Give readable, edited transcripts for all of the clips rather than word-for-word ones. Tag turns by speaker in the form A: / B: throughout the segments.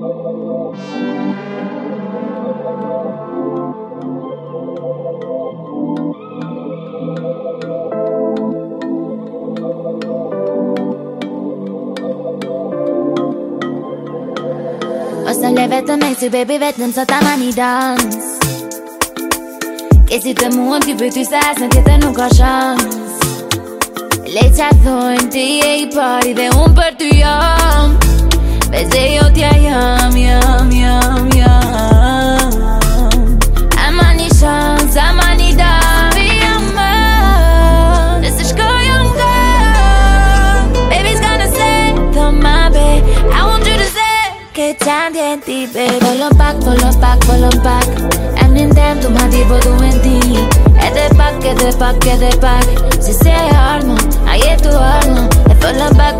A: Ose le vetëm e si baby vetëm sa ta mani dans. Ke si të muën t'i për ty se as në tjetër nuk ka shans. Le qa thojnë ti e I pari dhe unë për ty jam. Beze jo t'ja jam. Ama një shans, ama një dans. Jam më, nëse shkojëm nga. Baby's gonna say, the my babe, I want you to say che t'andien ti babe. Follow back Emnin dem tu ma di po tu menti. Edhe pak Si se armo, a jetu armo. E follow back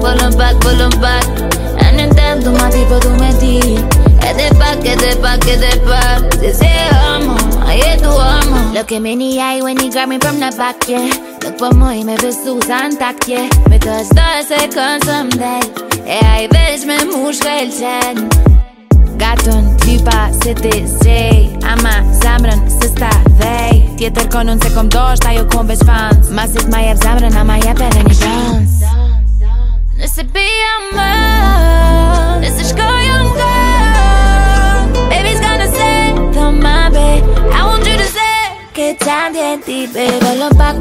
A: Emnin dem tu ma di po tu menti. Edhe pak Si se armo, a jetu armo. Look at me in the eye when he grab me from the back, yeah. Nuk po moj me besu sa në tak, yeah. Because does se kënë someday. E a I veç me mushka el qen. Gaton, typa, se ti zej. Ama zamrën se sta dhej. Tjetër konun se kom dosht, ajo kom veç fans. Masit ma jep zamrën, ama jep edhe një dans. Nëse bia më, nëse shkojëm nga. Baby's gonna say, the my babe, I want you to say che t'andien ti babe. Follow back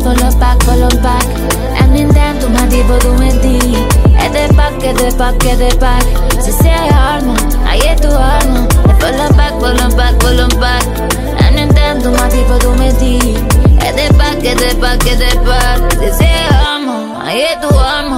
A: Emnin dem tu ma di po tu menti. Edhe pak Si se armo, a jetu armo. E follow back Emnin dem tu ma di po tu menti. Edhe pak Si se armo, a jetu armo.